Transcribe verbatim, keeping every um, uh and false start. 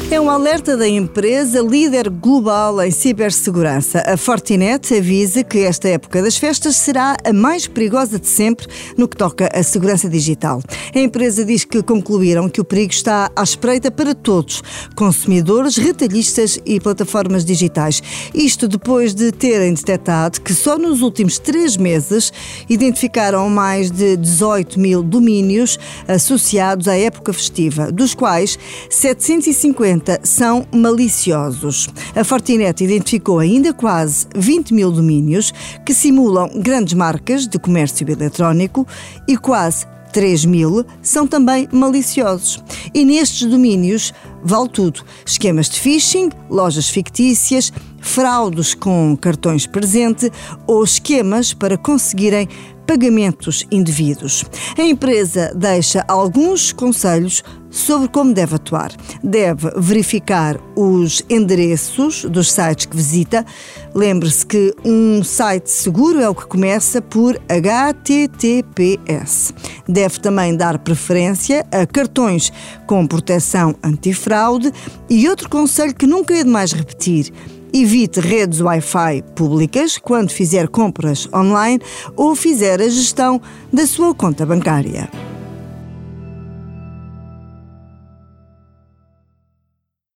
É um alerta da empresa líder global em cibersegurança. A Fortinet avisa que esta época das festas será a mais perigosa de sempre no que toca à segurança digital. A empresa diz que concluíram que o perigo está à espreita para todos, consumidores, retalhistas e plataformas digitais. Isto depois de terem detectado que só nos últimos três meses identificaram mais de dezoito mil domínios associados à época festiva, dos quais setecentos e cinquenta são maliciosos. A Fortinet identificou ainda quase vinte mil domínios que simulam grandes marcas de comércio eletrónico e quase três mil são também maliciosos. E nestes domínios vale tudo: esquemas de phishing, lojas fictícias, fraudes com cartões presente ou esquemas para conseguirem pagamentos indevidos. A empresa deixa alguns conselhos sobre como deve atuar. Deve verificar os endereços dos sites que visita. Lembre-se que um site seguro é o que começa por H T T P S. Deve também dar preferência a cartões com proteção antifraude. E outro conselho que nunca é demais repetir: evite redes Wi-Fi públicas quando fizer compras online ou fizer a gestão da sua conta bancária.